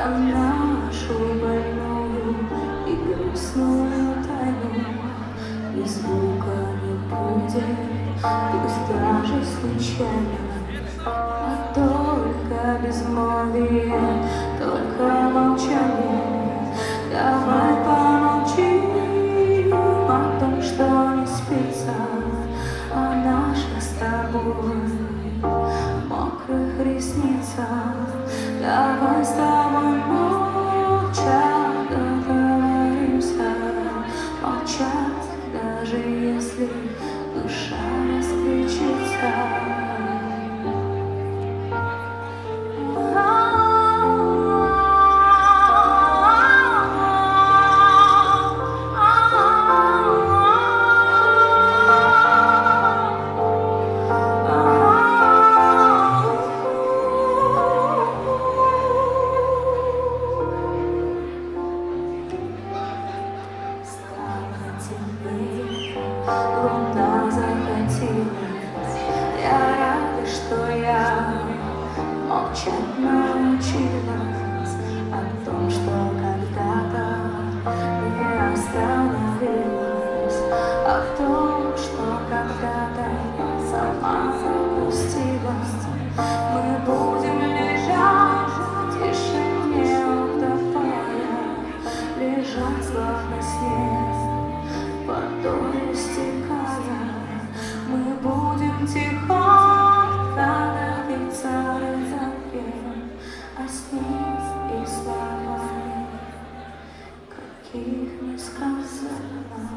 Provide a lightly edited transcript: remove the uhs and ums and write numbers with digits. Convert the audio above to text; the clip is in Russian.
нашу больную и грустную тайну. Без звука не будет, пусть даже случайно, а только безмолвие, только молчание. Давай помолчим о том, что не спится, о наших с тобой мокрых ресницах. Давай с тобой молча договоримся, молчать, даже если душа раскричится. Луна закатилась, я рада, что я молчать научилась о том, что когда-то не остановилась, о том, что когда-то я сама запустилась. Мы будем лежать в тишине утопая, лежать словно снег, водой стекая. Мы будем тихонько давиться запрем, а снить и словами, каких не сказано.